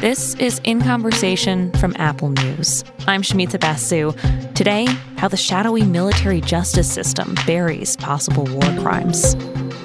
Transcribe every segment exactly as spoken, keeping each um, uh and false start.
This is In Conversation from Apple News. I'm Shamita Basu. Today, how the shadowy military justice system buries possible war crimes.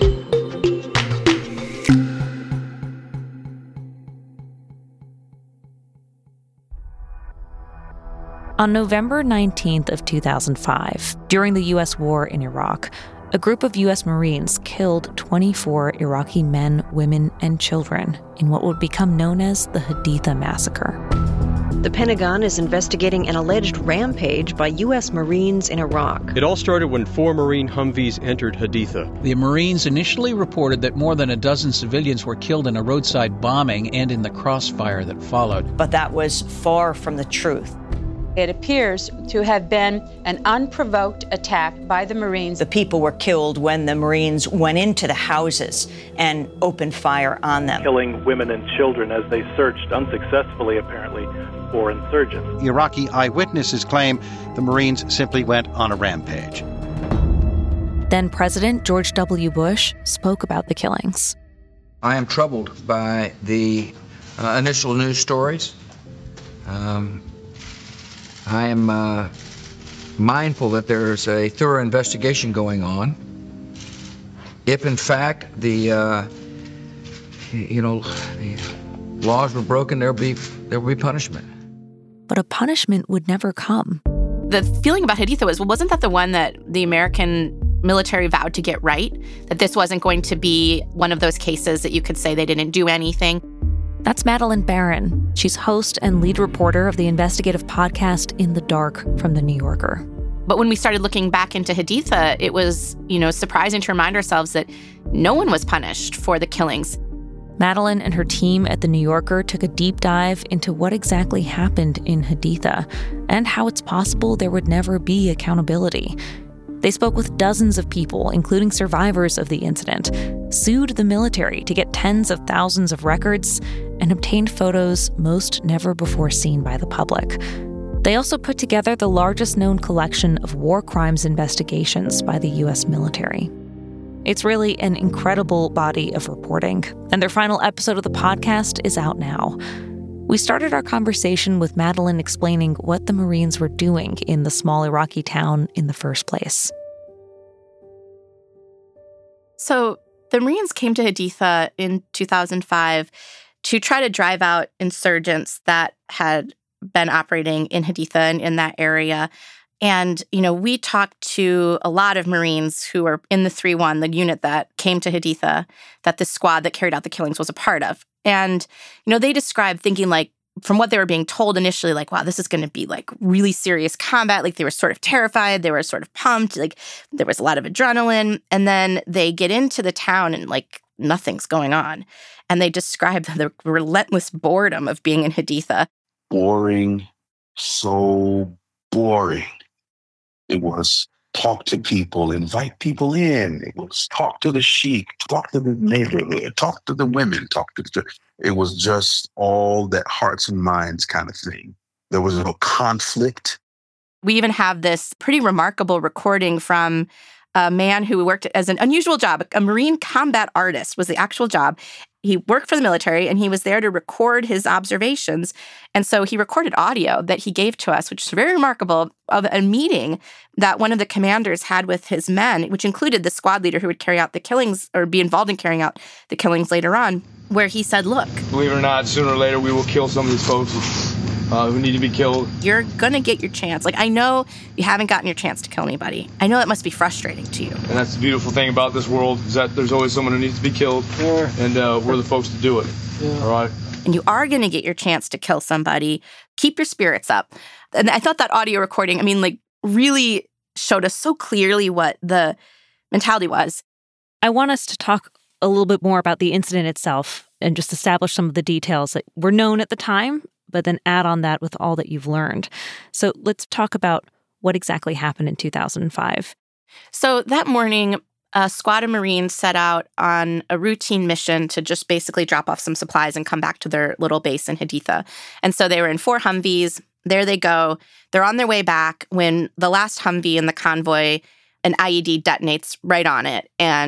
On November nineteenth of two thousand five, during the U S war in Iraq, a group of U S Marines killed twenty-four Iraqi men, women, and children in what would become known as the Haditha Massacre. The Pentagon is investigating an alleged rampage by U S Marines in Iraq. It all started when four Marine Humvees entered Haditha. The Marines initially reported that more than a dozen civilians were killed in a roadside bombing and in the crossfire that followed. But that was far from the truth. It appears to have been an unprovoked attack by the Marines. The people were killed when the Marines went into the houses and opened fire on them. Killing women and children as they searched unsuccessfully, apparently, for insurgents. Iraqi eyewitnesses claim the Marines simply went on a rampage. Then President George W. Bush spoke about the killings. I am troubled by the uh, initial news stories. Um, I am uh, mindful that there's a thorough investigation going on. If, in fact, the uh, you know the laws were broken, there'll be there will be punishment. But a punishment would never come. The feeling about Haditha was, well, wasn't that the one that the American military vowed to get right? That this wasn't going to be one of those cases that you could say they didn't do anything? That's Madeleine Baran. She's host and lead reporter of the investigative podcast In the Dark from The New Yorker. But when we started looking back into Haditha, it was, you know, surprising to remind ourselves that no one was punished for the killings. Madeleine and her team at The New Yorker took a deep dive into what exactly happened in Haditha and how it's possible there would never be accountability. They spoke with dozens of people, including survivors of the incident, sued the military to get tens of thousands of records, and obtained photos most never before seen by the public. They also put together the largest known collection of war crimes investigations by the U S military. It's really an incredible body of reporting, and their final episode of the podcast is out now. We started our conversation with Madeleine explaining what the Marines were doing in the small Iraqi town in the first place. So the Marines came to Haditha in two thousand five to try to drive out insurgents that had been operating in Haditha and in that area. And, you know, we talked to a lot of Marines who were in the three one, the unit that came to Haditha, that the squad that carried out the killings was a part of. And, you know, they described thinking like, from what they were being told initially, like, wow, this is going to be like really serious combat. Like they were sort of terrified. They were sort of pumped. Like there was a lot of adrenaline. And then they get into the town and like nothing's going on. And they describe the relentless boredom of being in Haditha. Boring, so boring. It was talk to people, invite people in. It was talk to the sheik, talk to the neighborhood, talk to the women, talk to the... It was just all that hearts and minds kind of thing. There was no conflict. We even have this pretty remarkable recording from a man who worked as an unusual job. A Marine combat artist was the actual job. He worked for the military, and he was there to record his observations. And so he recorded audio that he gave to us, which is very remarkable, of a meeting that one of the commanders had with his men, which included the squad leader who would carry out the killings or be involved in carrying out the killings later on, where he said, look, believe it or not, sooner or later we will kill some of these folks uh, who need to be killed. You're going to get your chance. Like, I know you haven't gotten your chance to kill anybody. I know that must be frustrating to you. And that's the beautiful thing about this world, is that there's always someone who needs to be killed, yeah. and uh, we're the folks to do it. Yeah. All right? And you are going to get your chance to kill somebody. Keep your spirits up. And I thought that audio recording, I mean, like, really showed us so clearly what the mentality was. I want us to talk a little bit more about the incident itself and just establish some of the details that were known at the time, but then add on that with all that you've learned. So let's talk about what exactly happened in two thousand five. So that morning, a squad of Marines set out on a routine mission to just basically drop off some supplies and come back to their little base in Haditha. And so they were in four Humvees. There they go. They're on their way back when the last Humvee in the convoy, an I E D detonates right on it. And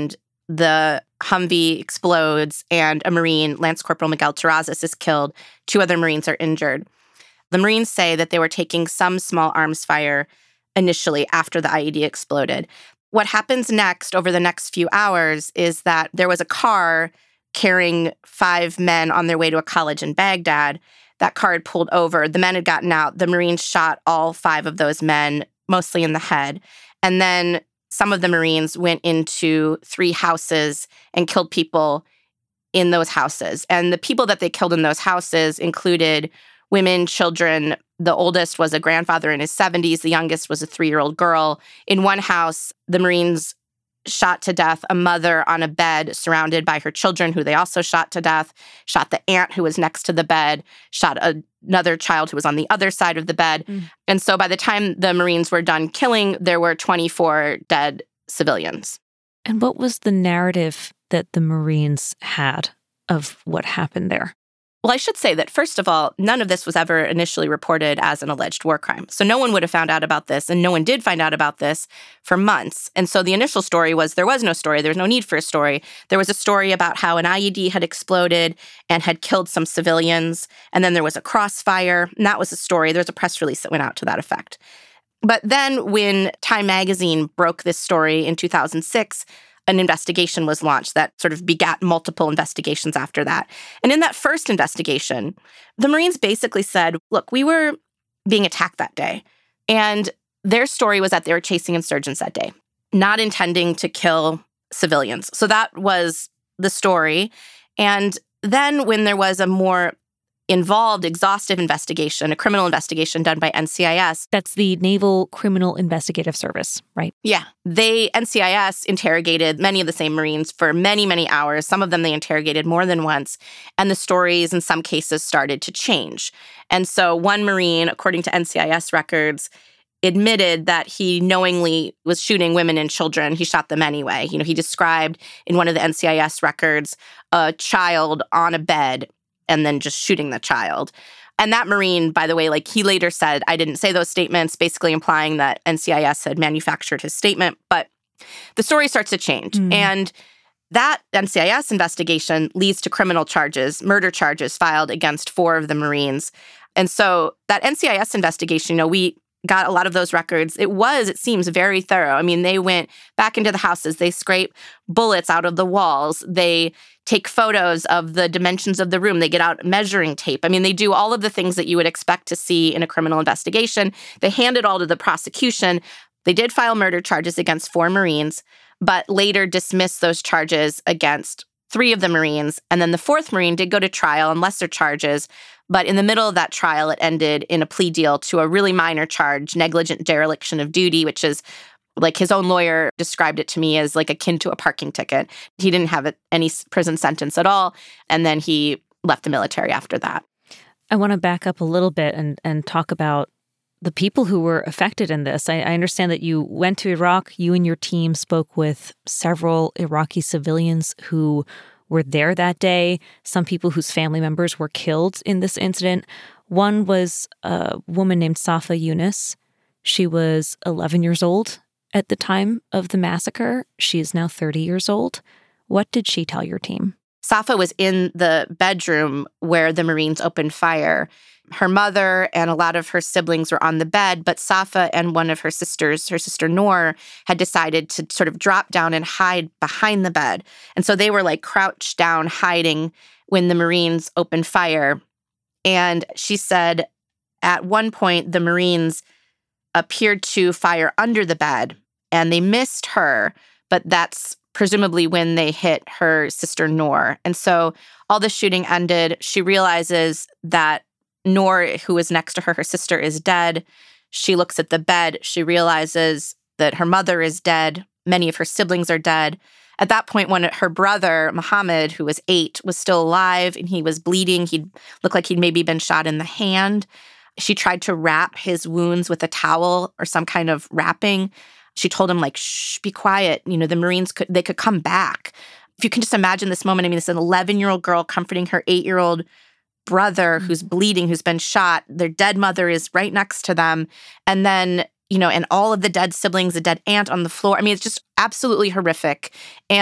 the Humvee explodes and a Marine, Lance Corporal Miguel Terrazas, is killed. Two other Marines are injured. The Marines say that they were taking some small arms fire initially after the I E D exploded. What happens next over the next few hours is that there was a car carrying five men on their way to a college in Baghdad. That car had pulled over. The men had gotten out. The Marines shot all five of those men, mostly in the head. And then some of the Marines went into three houses and killed people in those houses. And the people that they killed in those houses included women, children. The oldest was a grandfather in his seventies. The youngest was a three-year-old girl. In one house, the Marines shot to death a mother on a bed surrounded by her children, who they also shot to death, shot the aunt who was next to the bed, shot a, another child who was on the other side of the bed. Mm. And so by the time the Marines were done killing, there were twenty-four dead civilians. And what was the narrative that the Marines had of what happened there? Well, I should say that, first of all, none of this was ever initially reported as an alleged war crime. So no one would have found out about this, and no one did find out about this for months. And so the initial story was there was no story. There was no need for a story. There was a story about how an I E D had exploded and had killed some civilians, and then there was a crossfire, and that was a story. There was a press release that went out to that effect. But then when Time magazine broke this story in two thousand six, an investigation was launched that sort of begat multiple investigations after that. And in that first investigation, the Marines basically said, look, we were being attacked that day. And their story was that they were chasing insurgents that day, not intending to kill civilians. So that was the story. And then when there was a more involved, exhaustive investigation, a criminal investigation done by N C I S. That's the Naval Criminal Investigative Service, right? Yeah. They, N C I S, interrogated many of the same Marines for many, many hours. Some of them they interrogated more than once. And the stories in some cases started to change. And so one Marine, according to N C I S records, admitted that he knowingly was shooting women and children. He shot them anyway. You know, he described in one of the N C I S records a child on a bed and then just shooting the child. And that Marine, by the way, like he later said, I didn't say those statements, basically implying that N C I S had manufactured his statement. But the story starts to change. Mm. And that N C I S investigation leads to criminal charges, murder charges filed against four of the Marines. And so that N C I S investigation, you know, we got a lot of those records. It was, it seems, very thorough. I mean, they went back into the houses. They scrape bullets out of the walls. They take photos of the dimensions of the room. They get out measuring tape. I mean, they do all of the things that you would expect to see in a criminal investigation. They hand it all to the prosecution. They did file murder charges against four Marines, but later dismissed those charges against three of the Marines. And then the fourth Marine did go to trial on lesser charges. But in the middle of that trial, it ended in a plea deal to a really minor charge, negligent dereliction of duty, which is like his own lawyer described it to me as like akin to a parking ticket. He didn't have any prison sentence at all. And then he left the military after that. I want to back up a little bit and, and talk about the people who were affected in this. I, I understand that you went to Iraq. You and your team spoke with several Iraqi civilians who were there that day, some people whose family members were killed in this incident. One was a woman named Safa Yunus. She was eleven years old at the time of the massacre. She is now thirty years old. What did she tell your team? Safa was in the bedroom where the Marines opened fire. Her mother and a lot of her siblings were on the bed, but Safa and one of her sisters, her sister Noor, had decided to sort of drop down and hide behind the bed. And so they were like crouched down, hiding when the Marines opened fire. And she said at one point, the Marines appeared to fire under the bed and they missed her, but that's presumably when they hit her sister Noor. And so all the shooting ended. She realizes that Noor, who is next to her, her sister, is dead. She looks at the bed. She realizes that her mother is dead. Many of her siblings are dead. At that point, when her brother, Muhammad, who was eight, was still alive and he was bleeding, he looked like he'd maybe been shot in the hand. She tried to wrap his wounds with a towel or some kind of wrapping. She told him, like, shh, be quiet. You know, the Marines, could they could come back. If you can just imagine this moment, I mean, this is an eleven-year-old girl comforting her eight-year-old brother who's bleeding, who's been shot. Their dead mother is right next to them. And then, you know, and all of the dead siblings, a dead aunt on the floor. I mean, it's just absolutely horrific. And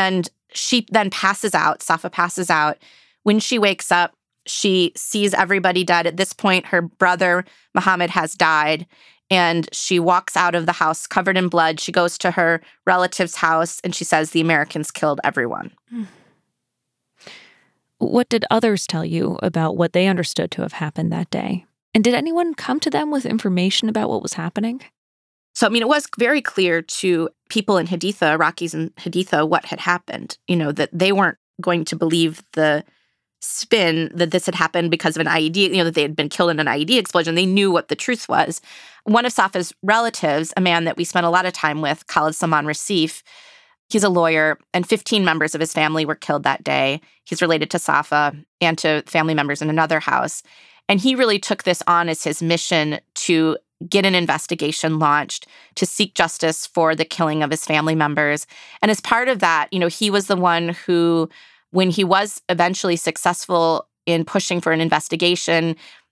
she then passes out. Safa passes out. When she wakes up, she sees everybody dead. At this point, her brother, Mohammed, has died. And she walks out of the house covered in blood. She goes to her relative's house and she says, the Americans killed everyone. What did others tell you about what they understood to have happened that day? And did anyone come to them with information about what was happening? So, I mean, it was very clear to people in Haditha, Iraqis in Haditha, what had happened. You know, that they weren't going to believe the spin that this had happened because of an I E D, you know, that they had been killed in an I E D explosion. They knew what the truth was. One of Safa's relatives, a man that we spent a lot of time with, Khalid Salman Rasif, he's a lawyer, and fifteen members of his family were killed that day. He's related to Safa and to family members in another house. And he really took this on as his mission to get an investigation launched to seek justice for the killing of his family members. And as part of that, you know, he was the one who, when he was eventually successful in pushing for an investigation,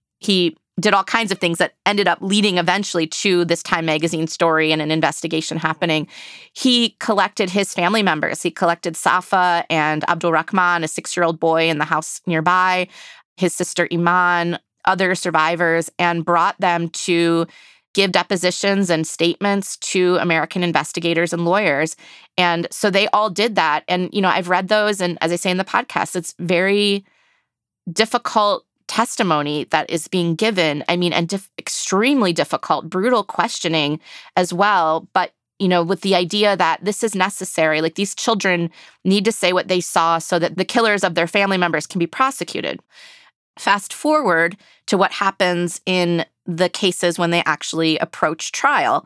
he did all kinds of things that ended up leading eventually to this Time magazine story and an investigation happening. He collected his family members. He collected Safa and Abdul Rahman, a six-year-old boy in the house nearby, his sister Iman, other survivors, and brought them to give depositions and statements to American investigators and lawyers. And so they all did that. And, you know, I've read those. And as I say in the podcast, it's very difficult testimony that is being given. I mean, and dif- extremely difficult, brutal questioning as well. But, you know, with the idea that this is necessary, like these children need to say what they saw so that the killers of their family members can be prosecuted. Fast forward to what happens in the cases when they actually approach trial.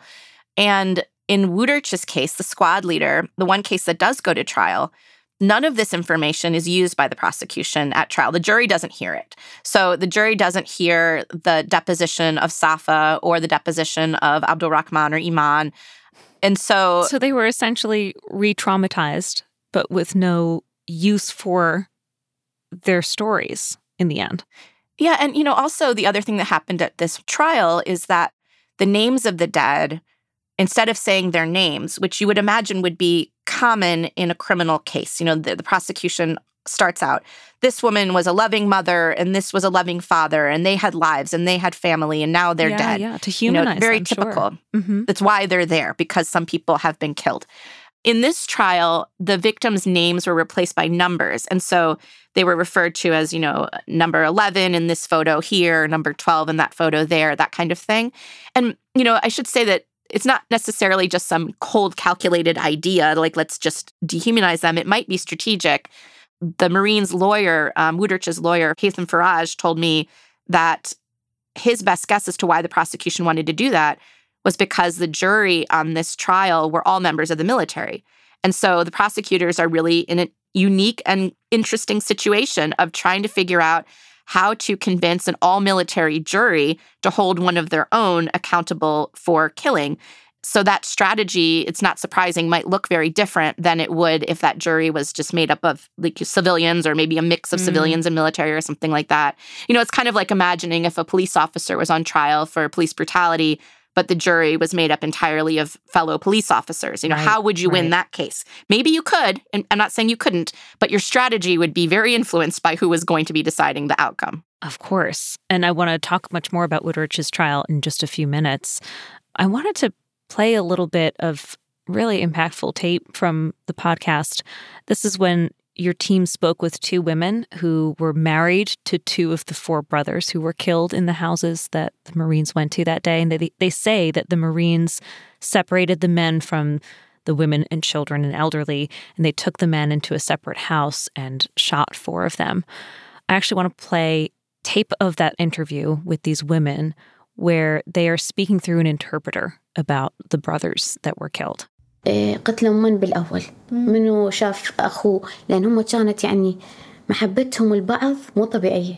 And in Wuderch's case, the squad leader, the one case that does go to trial, none of this information is used by the prosecution at trial. The jury doesn't hear it. So the jury doesn't hear the deposition of Safa or the deposition of Abdul Rahman or Iman. And so... So they were essentially re-traumatized, but with no use for their stories in the end. Yeah, and, you know, also the other thing that happened at this trial is that the names of the dead, instead of saying their names, which you would imagine would be common in a criminal case, you know, the, the prosecution starts out, this woman was a loving mother and this was a loving father and they had lives and they had family and now they're yeah, dead. Yeah, to humanize you know, very them, typical. Sure. Mm-hmm. That's why they're there, because some people have been killed. In this trial, the victims' names were replaced by numbers. And so they were referred to as, you know, number eleven in this photo here, number twelve in that photo there, that kind of thing. And, you know, I should say that it's not necessarily just some cold, calculated idea, like let's just dehumanize them. It might be strategic. The Marines' lawyer, um, Wuderch's lawyer, Haytham Faraj, told me that his best guess as to why the prosecution wanted to do that was because the jury on this trial were all members of the military. And so the prosecutors are really in a unique and interesting situation of trying to figure out how to convince an all-military jury to hold one of their own accountable for killing. So that strategy, it's not surprising, might look very different than it would if that jury was just made up of like civilians or maybe a mix of mm. civilians and military or something like that. You know, it's kind of like imagining if a police officer was on trial for police brutality, but the jury was made up entirely of fellow police officers. You know, right, how would you right. win that case? Maybe you could, and I'm not saying you couldn't, but your strategy would be very influenced by who was going to be deciding the outcome. Of course. And I want to talk much more about Wuderch's trial in just a few minutes. I wanted to play a little bit of really impactful tape from the podcast. This is when your team spoke with two women who were married to two of the four brothers who were killed in the houses that the Marines went to that day. And they, they say that the Marines separated the men from the women and children and elderly, and they took the men into a separate house and shot four of them. I actually want to play tape of that interview with these women where they are speaking through an interpreter about the brothers that were killed. قتلهم من بالأول منو شاف أخوه لأن هم كانت يعني محبتهم البعض مو طبيعية.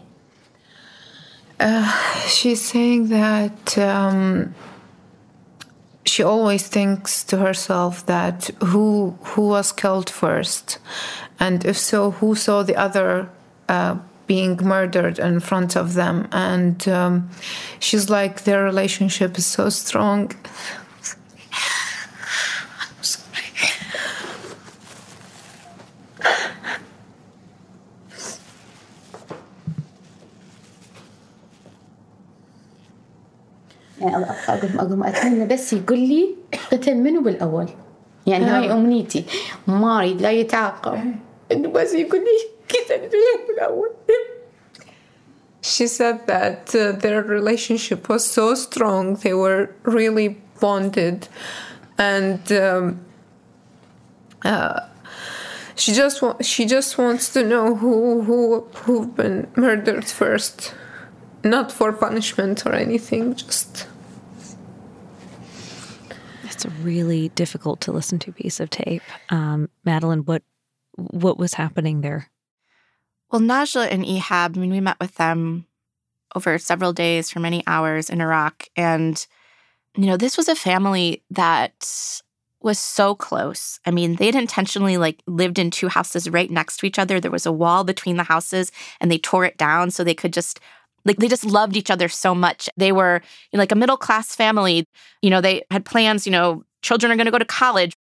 She's saying that um, she always thinks to herself that who who was killed first, and if so, who saw the other uh, being murdered in front of them. And um, she's like, their relationship is so strong. يعني أقول أقول أتمنى بس يقول لي قتل منه بالأول يعني هاي أمنيتي ما أريد لا يتعاقب إنه بس يقول لي قتل منه بالأول. She said that uh, their relationship was so strong, they were really bonded, and um, uh, she just wa- she just wants to know who who who've been murdered first, not for punishment or anything, just. It's a really difficult to listen to piece of tape. Um, Madeline, what what was happening there? Well, Najla and Ehab, I mean, we met with them over several days for many hours in Iraq. And, you know, this was a family that was so close. I mean, they'd intentionally, like, lived in two houses right next to each other. There was a wall between the houses, and they tore it down so they could just, like, they just loved each other so much. They were, you know, like a middle-class family. You know, they had plans, you know, children are going to go to college.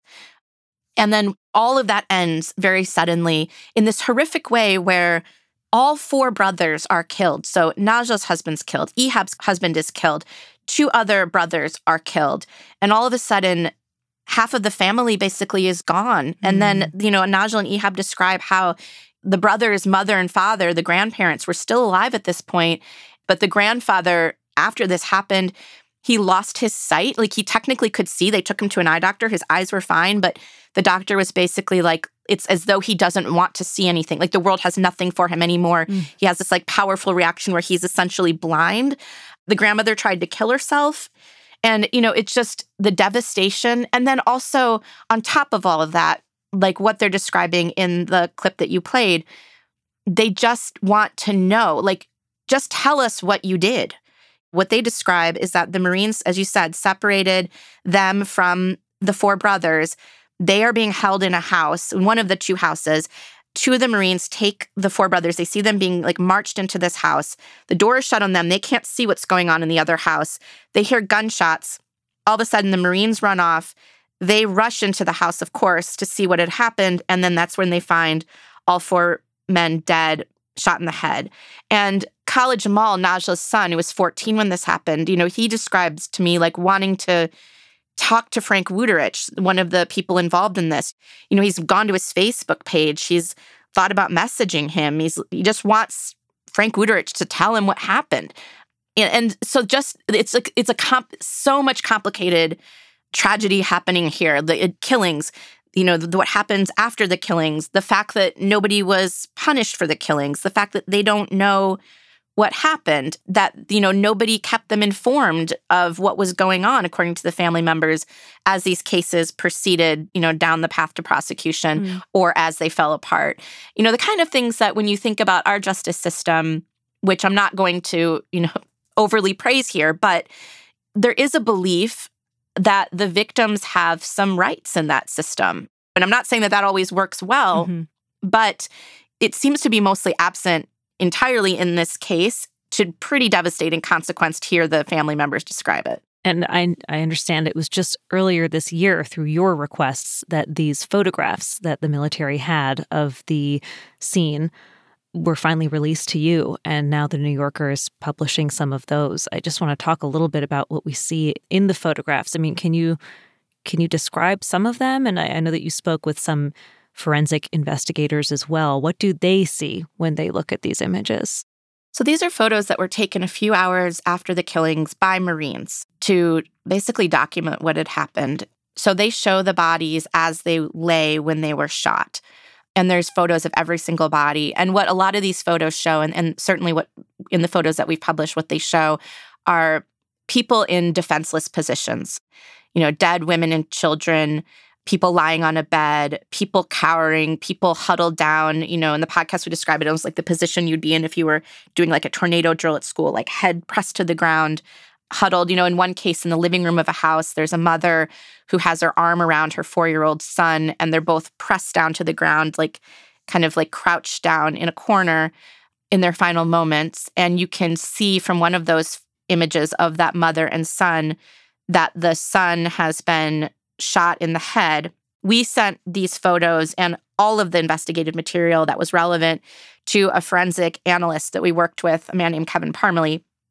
And then all of that ends very suddenly in this horrific way where all four brothers are killed. So Najla's husband's killed. Ehab's husband is killed. Two other brothers are killed. And all of a sudden, half of the family basically is gone. Mm-hmm. And then, you know, Najla and Ehab describe how the brothers' mother and father, the grandparents, were still alive at this point. But the grandfather, after this happened, he lost his sight. Like, he technically could see. They took him to an eye doctor. His eyes were fine, but the doctor was basically like, it's as though he doesn't want to see anything. Like, the world has nothing for him anymore. Mm. He has this, like, powerful reaction where he's essentially blind. The grandmother tried to kill herself. And, you know, it's just the devastation. And then also, on top of all of that, like what they're describing in the clip that you played, they just want to know, like, just tell us what you did. What they describe is that the Marines, as you said, separated them from the four brothers. They are being held in a house, in one of the two houses. Two of the Marines take the four brothers. They see them being, like, marched into this house. The door is shut on them. They can't see what's going on in the other house. They hear gunshots. All of a sudden, the Marines run off. They rush into the house, of course, to see what had happened. And then that's when they find all four men dead, shot in the head. And Khalid Jamal, Najla's son, who was fourteen when this happened, you know, he describes to me, like, wanting to talk to Frank Wuterich, one of the people involved in this. You know, he's gone to his Facebook page. He's thought about messaging him. He's he just wants Frank Wuterich to tell him what happened. And, and so just, it's like, it's a comp, so much complicated tragedy happening here. The it, killings, you know, the, what happens after the killings, the fact that nobody was punished for the killings, the fact that they don't know what happened, that, you know, nobody kept them informed of what was going on, according to the family members, as these cases proceeded, you know, down the path to prosecution mm. or as they fell apart. You know, the kind of things that when you think about our justice system, which I'm not going to, you know, overly praise here, but there is a belief that the victims have some rights in that system. And I'm not saying that that always works well, mm-hmm. but it seems to be mostly absent entirely in this case, to pretty devastating consequence to hear the family members describe it. And I I understand it was just earlier this year through your requests that these photographs that the military had of the scene were finally released to you, and now the New Yorker is publishing some of those. I just want to talk a little bit about what we see in the photographs. I mean, can you can you describe some of them? And I, I know that you spoke with some forensic investigators as well. What do they see when they look at these images? So these are photos that were taken a few hours after the killings by Marines to basically document what had happened. So they show the bodies as they lay when they were shot. And there's photos of every single body. And what a lot of these photos show, and, and certainly what in the photos that we've published, what they show are people in defenseless positions. You know, dead women and children, people lying on a bed, people cowering, people huddled down. You know, in the podcast, we describe it almost like the position you'd be in if you were doing like a tornado drill at school, like head pressed to the ground, huddled. You know, in one case, in the living room of a house, there's a mother who has her arm around her four-year-old son, and they're both pressed down to the ground, like kind of like crouched down in a corner in their final moments. And you can see from one of those images of that mother and son that the son has been shot in the head. We sent these photos and all of the investigative material that was relevant to a forensic analyst that we worked with, a man named Kevin Parmalee.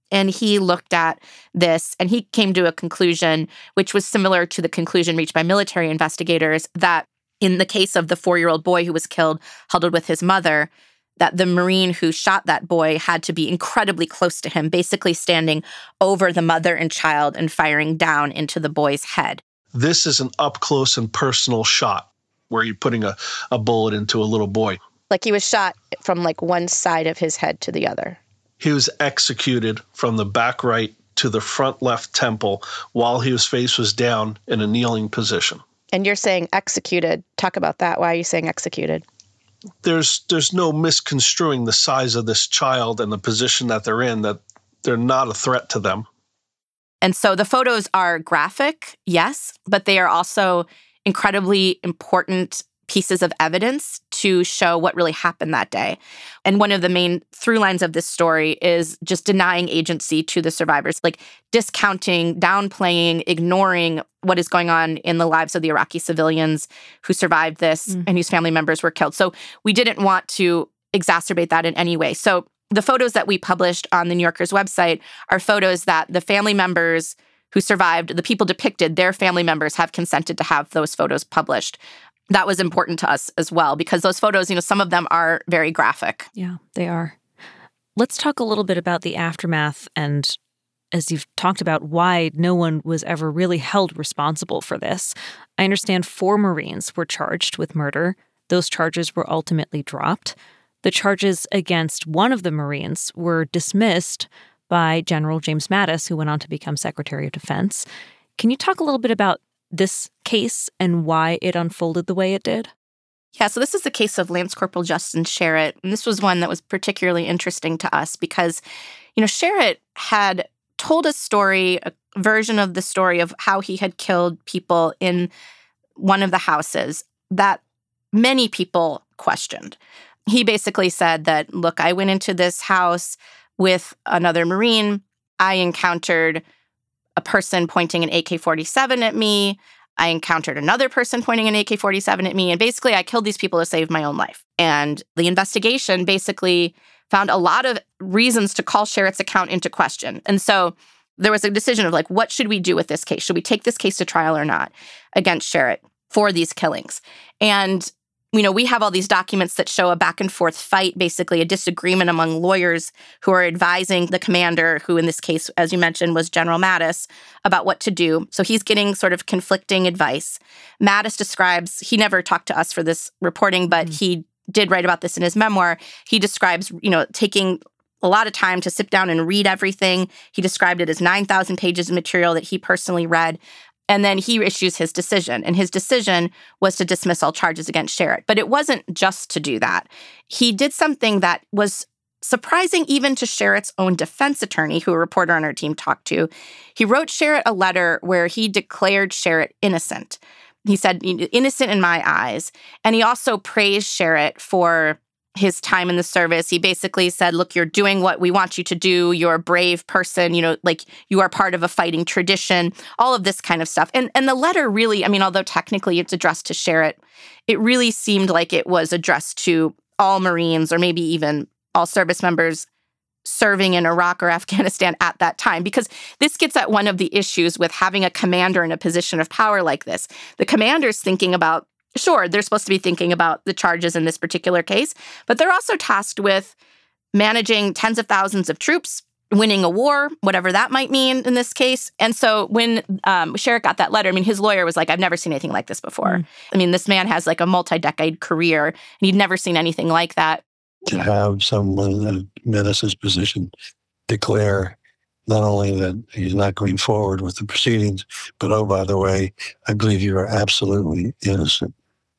And he looked at this and he came to a conclusion, which was similar to the conclusion reached by military investigators, that in the case of the four-year-old boy who was killed, huddled with his mother, that the Marine who shot that boy had to be incredibly close to him, basically standing over the mother and child and firing down into the boy's head. This is an up-close and personal shot where you're putting a, a bullet into a little boy. Like he was shot from like one side of his head to the other. He was executed from the back right to the front left temple while his face was down in a kneeling position. And you're saying executed. Talk about that. Why are you saying executed? There's there's no misconstruing the size of this child and the position that they're in, that they're not a threat to them. And so the photos are graphic, yes, but they are also incredibly important pieces of evidence to show what really happened that day. And one of the main through lines of this story is just denying agency to the survivors, like discounting, downplaying, ignoring what is going on in the lives of the Iraqi civilians who survived this mm. and whose family members were killed. So we didn't want to exacerbate that in any way. So the photos that we published on the New Yorker's website are photos that the family members who survived, the people depicted, their family members have consented to have those photos published. That was important to us as well, because those photos, you know, some of them are very graphic. Yeah, they are. Let's talk a little bit about the aftermath and, as you've talked about, why no one was ever really held responsible for this. I understand four Marines were charged with murder. Those charges were ultimately dropped. The charges against one of the Marines were dismissed by General James Mattis, who went on to become Secretary of Defense. Can you talk a little bit about this case and why it unfolded the way it did? Yeah, so this is the case of Lance Corporal Justin Sherritt. And this was one that was particularly interesting to us because, you know, Sherritt had told a story, a version of the story of how he had killed people in one of the houses that many people questioned. He basically said that, look, I went into this house with another Marine. I encountered a person pointing an A K forty-seven at me. I encountered another person pointing an A K forty-seven at me. And basically, I killed these people to save my own life. And the investigation basically found a lot of reasons to call Sherritt's account into question. And so there was a decision of like, what should we do with this case? Should we take this case to trial or not against Sherritt for these killings? And you know, we have all these documents that show a back and forth fight, basically a disagreement among lawyers who are advising the commander, who in this case, as you mentioned, was General Mattis, about what to do. So he's getting sort of conflicting advice. Mattis describes, he never talked to us for this reporting, but mm-hmm. he did write about this in his memoir. He describes, you know, taking a lot of time to sit down and read everything. He described it as nine thousand pages of material that he personally read. And then he issues his decision. And his decision was to dismiss all charges against Sherritt. But it wasn't just to do that. He did something that was surprising even to Sherritt's own defense attorney, who a reporter on our team talked to. He wrote Sherritt a letter where he declared Sherritt innocent. He said, innocent in my eyes. And he also praised Sherritt for his time in the service. He basically said, look, you're doing what we want you to do. You're a brave person. You know, like you are part of a fighting tradition, all of this kind of stuff. And and the letter really, I mean, although technically it's addressed to Sherritt, it really seemed like it was addressed to all Marines or maybe even all service members serving in Iraq or Afghanistan at that time, because this gets at one of the issues with having a commander in a position of power like this. The commander's thinking about, sure, they're supposed to be thinking about the charges in this particular case, but they're also tasked with managing tens of thousands of troops, winning a war, whatever that might mean in this case. And so when um, Sherritt got that letter, I mean, his lawyer was like, I've never seen anything like this before. Mm. I mean, this man has like a multi-decade career, and he'd never seen anything like that. To have someone in Mattis's position declare not only that he's not going forward with the proceedings, but, oh, by the way, I believe you are absolutely innocent.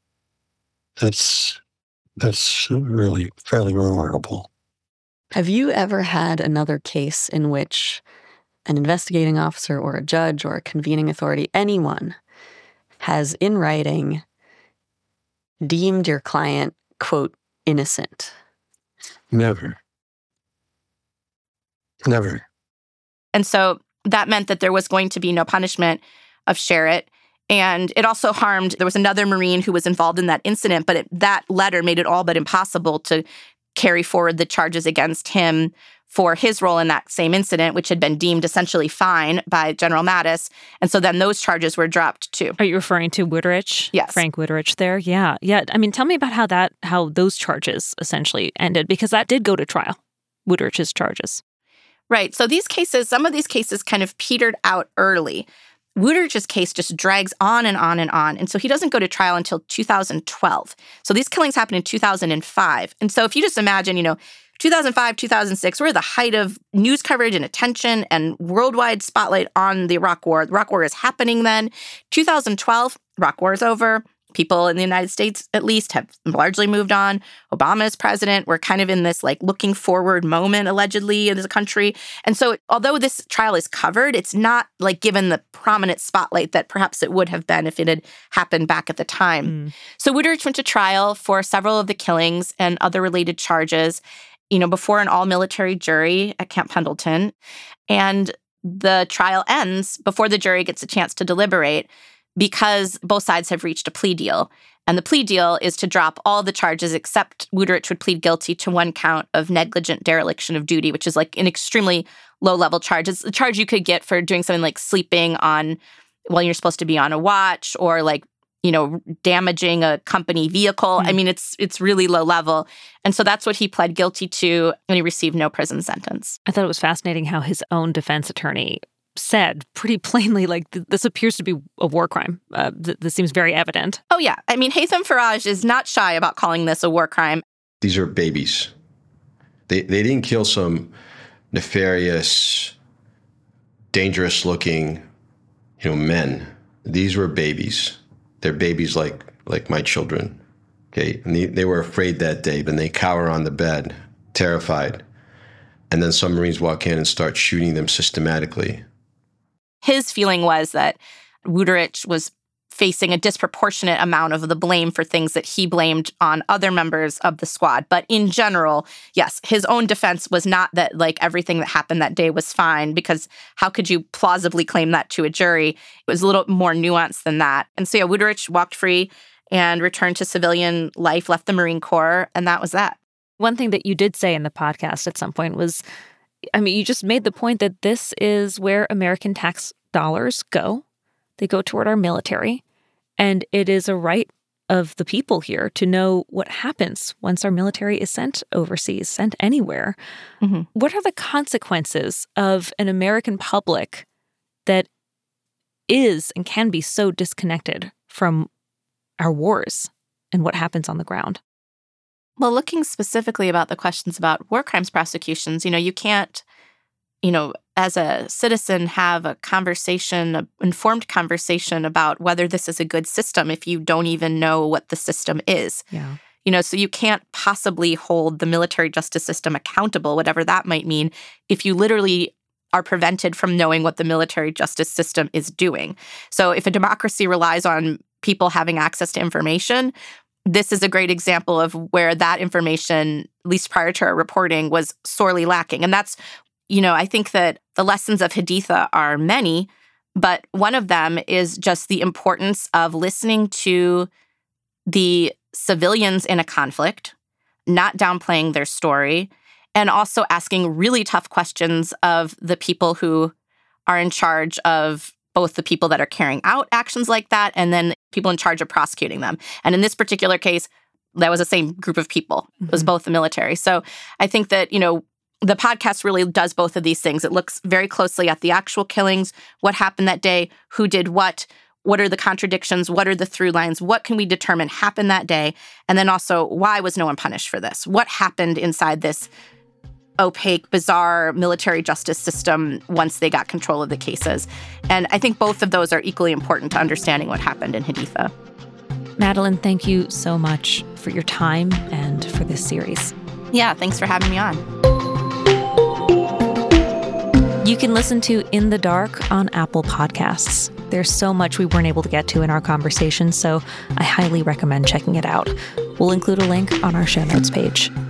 That's that's really fairly remarkable. Have you ever had another case in which an investigating officer or a judge or a convening authority, anyone, has in writing deemed your client, quote, innocent? Never. Never. And so that meant that there was going to be no punishment of Sherritt. And it also harmed, there was another Marine who was involved in that incident, but it, that letter made it all but impossible to carry forward the charges against him for his role in that same incident, which had been deemed essentially fine by General Mattis. And so then those charges were dropped too. Are you referring to Wuterich? Yes. Frank Wuterich there? Yeah. Yeah. I mean, tell me about how that, how those charges essentially ended, because that did go to trial, Wuterich's charges. Right. So these cases, some of these cases kind of petered out early. Wuterich's case just drags on and on and on. And so he doesn't go to trial until two thousand twelve. So these killings happened in two thousand five. And so if you just imagine, you know, two thousand five, two thousand six, we're at the height of news coverage and attention and worldwide spotlight on the Iraq War. The Iraq War is happening then. two thousand twelve, Iraq War is over. People in the United States, at least, have largely moved on. Obama is president. We're kind of in this, like, looking forward moment, allegedly, as a country. And so although this trial is covered, it's not, like, given the prominent spotlight that perhaps it would have been if it had happened back at the time. Mm. So Wuterich went to trial for several of the killings and other related charges, you know, before an all-military jury at Camp Pendleton. And the trial ends before the jury gets a chance to deliberate, because both sides have reached a plea deal. And the plea deal is to drop all the charges except Wuterich would plead guilty to one count of negligent dereliction of duty, which is like an extremely low-level charge. It's a charge you could get for doing something like sleeping on while you're supposed to be on a watch, or like, you know, damaging a company vehicle. Mm-hmm. I mean, it's it's really low level. And so that's what he pled guilty to, and he received no prison sentence. I thought it was fascinating how his own defense attorney said pretty plainly, like, th- this appears to be a war crime. Uh, th- this seems very evident. Oh, yeah. I mean, Haytham Faraj is not shy about calling this a war crime. These are babies. They they didn't kill some nefarious, dangerous-looking, you know, men. These were babies. They're babies like like my children. Okay, and they, they were afraid that day, but they cower on the bed, terrified. And then some Marines walk in and start shooting them systematically. His feeling was that Wuterich was facing a disproportionate amount of the blame for things that he blamed on other members of the squad. But in general, yes, his own defense was not that, like, everything that happened that day was fine, because how could you plausibly claim that to a jury? It was a little more nuanced than that. And so, yeah, Wuterich walked free and returned to civilian life, left the Marine Corps, and that was that. One thing that you did say in the podcast at some point was, I mean, you just made the point that this is where American tax dollars go. They go toward our military. And it is a right of the people here to know what happens once our military is sent overseas, sent anywhere. Mm-hmm. What are the consequences of an American public that is and can be so disconnected from our wars and what happens on the ground? Well, looking specifically about the questions about war crimes prosecutions, you know, you can't, you know, as a citizen have a conversation, an informed conversation about whether this is a good system if you don't even know what the system is. Yeah. You know, so you can't possibly hold the military justice system accountable, whatever that might mean, if you literally are prevented from knowing what the military justice system is doing. So if a democracy relies on people having access to information, this is a great example of where that information, at least prior to our reporting, was sorely lacking. And that's, you know, I think that the lessons of Haditha are many, but one of them is just the importance of listening to the civilians in a conflict, not downplaying their story, and also asking really tough questions of the people who are in charge of both the people that are carrying out actions like that and then people in charge of prosecuting them. And in this particular case, that was the same group of people. Mm-hmm. It was both the military. So I think that, you know, the podcast really does both of these things. It looks very closely at the actual killings, what happened that day, who did what, what are the contradictions, what are the through lines, what can we determine happened that day, and then also why was no one punished for this? What happened inside this opaque, bizarre military justice system once they got control of the cases? And I think both of those are equally important to understanding what happened in Haditha. Madeline, thank you so much for your time and for this series. Yeah, thanks for having me on. You can listen to In the Dark on Apple Podcasts. There's so much we weren't able to get to in our conversation, so I highly recommend checking it out. We'll include a link on our show notes page.